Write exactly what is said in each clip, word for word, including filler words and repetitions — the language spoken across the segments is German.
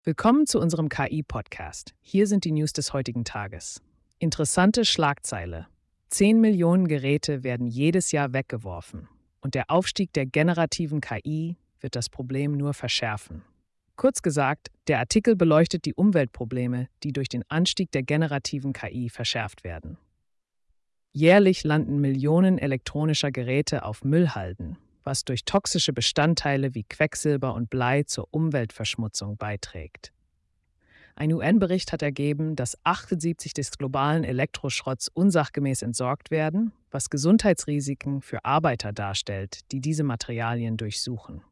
Willkommen zu unserem K I-Podcast. Hier sind die News des heutigen Tages. Interessante Schlagzeile. Zehn Millionen Geräte werden jedes Jahr weggeworfen. Und der Aufstieg der generativen K I wird das Problem nur verschärfen. Kurz gesagt, der Artikel beleuchtet die Umweltprobleme, die durch den Anstieg der generativen K I verschärft werden. Jährlich landen Millionen elektronischer Geräte auf Müllhalden, was durch toxische Bestandteile wie Quecksilber und Blei zur Umweltverschmutzung beiträgt. Ein U N-Bericht hat ergeben, dass achtundsiebzig des globalen Elektroschrotts unsachgemäß entsorgt werden, was Gesundheitsrisiken für Arbeiter darstellt, die diese Materialien durchsuchen.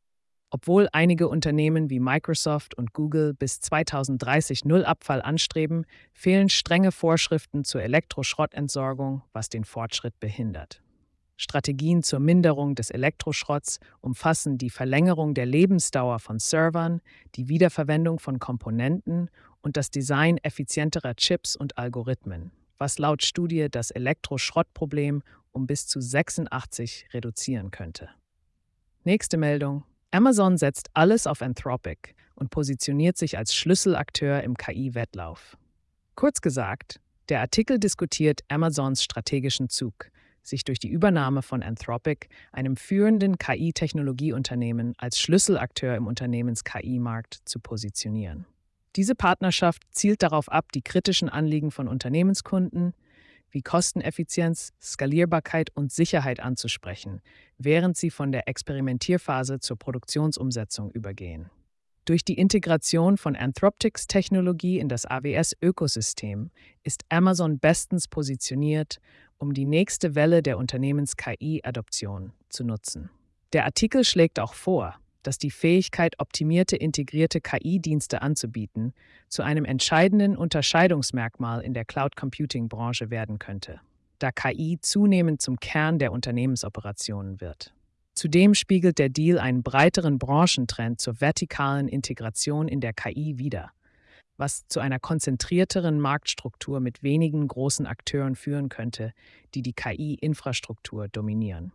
Obwohl einige Unternehmen wie Microsoft und Google bis zweitausenddreißig Null Abfall anstreben, fehlen strenge Vorschriften zur Elektroschrottentsorgung, was den Fortschritt behindert. Strategien zur Minderung des Elektroschrotts umfassen die Verlängerung der Lebensdauer von Servern, die Wiederverwendung von Komponenten und das Design effizienterer Chips und Algorithmen, was laut Studie das Elektroschrottproblem um bis zu sechsundachtzig reduzieren könnte. Nächste Meldung. Amazon setzt alles auf Anthropic und positioniert sich als Schlüsselakteur im K I-Wettlauf. Kurz gesagt, der Artikel diskutiert Amazons strategischen Zug, sich durch die Übernahme von Anthropic, einem führenden K I-Technologieunternehmen, als Schlüsselakteur im Unternehmens-K I-Markt zu positionieren. Diese Partnerschaft zielt darauf ab, die kritischen Anliegen von Unternehmenskunden wie Kosteneffizienz, Skalierbarkeit und Sicherheit anzusprechen, während sie von der Experimentierphase zur Produktionsumsetzung übergehen. Durch die Integration von Anthropics Technologie in das A W S-Ökosystem ist Amazon bestens positioniert, um die nächste Welle der Unternehmens-K I-Adoption zu nutzen. Der Artikel schlägt auch vor, dass die Fähigkeit, optimierte integrierte K I-Dienste anzubieten, zu einem entscheidenden Unterscheidungsmerkmal in der Cloud-Computing-Branche werden könnte, da K I zunehmend zum Kern der Unternehmensoperationen wird. Zudem spiegelt der Deal einen breiteren Branchentrend zur vertikalen Integration in der K I wider, was zu einer konzentrierteren Marktstruktur mit wenigen großen Akteuren führen könnte, die die K I-Infrastruktur dominieren.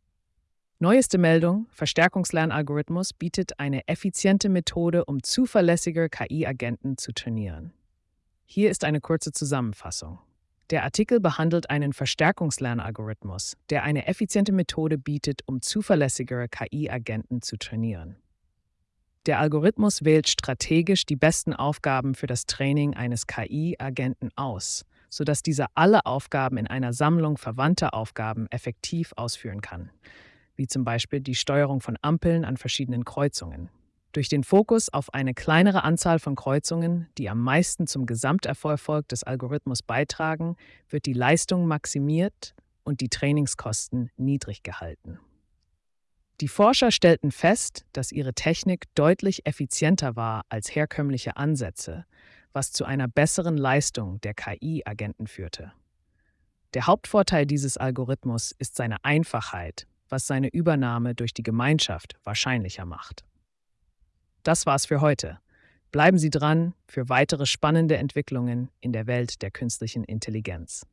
Neueste Meldung: Verstärkungslernalgorithmus bietet eine effiziente Methode, um zuverlässiger K I-Agenten zu trainieren. Hier ist eine kurze Zusammenfassung. Der Artikel behandelt einen Verstärkungslernalgorithmus, der eine effiziente Methode bietet, um zuverlässigere K I-Agenten zu trainieren. Der Algorithmus wählt strategisch die besten Aufgaben für das Training eines K I-Agenten aus, sodass dieser alle Aufgaben in einer Sammlung verwandter Aufgaben effektiv ausführen kann, wie zum Beispiel die Steuerung von Ampeln an verschiedenen Kreuzungen. Durch den Fokus auf eine kleinere Anzahl von Kreuzungen, die am meisten zum Gesamterfolg des Algorithmus beitragen, wird die Leistung maximiert und die Trainingskosten niedrig gehalten. Die Forscher stellten fest, dass ihre Technik deutlich effizienter war als herkömmliche Ansätze, was zu einer besseren Leistung der K I-Agenten führte. Der Hauptvorteil dieses Algorithmus ist seine Einfachheit, was seine Übernahme durch die Gemeinschaft wahrscheinlicher macht. Das war's für heute. Bleiben Sie dran für weitere spannende Entwicklungen in der Welt der künstlichen Intelligenz.